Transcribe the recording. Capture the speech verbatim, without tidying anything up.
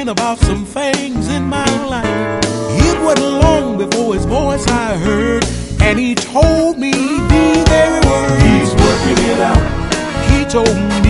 thinking about some things in my life. It wasn't long before his voice I heard, and he told me the very words. He's working it out. He told me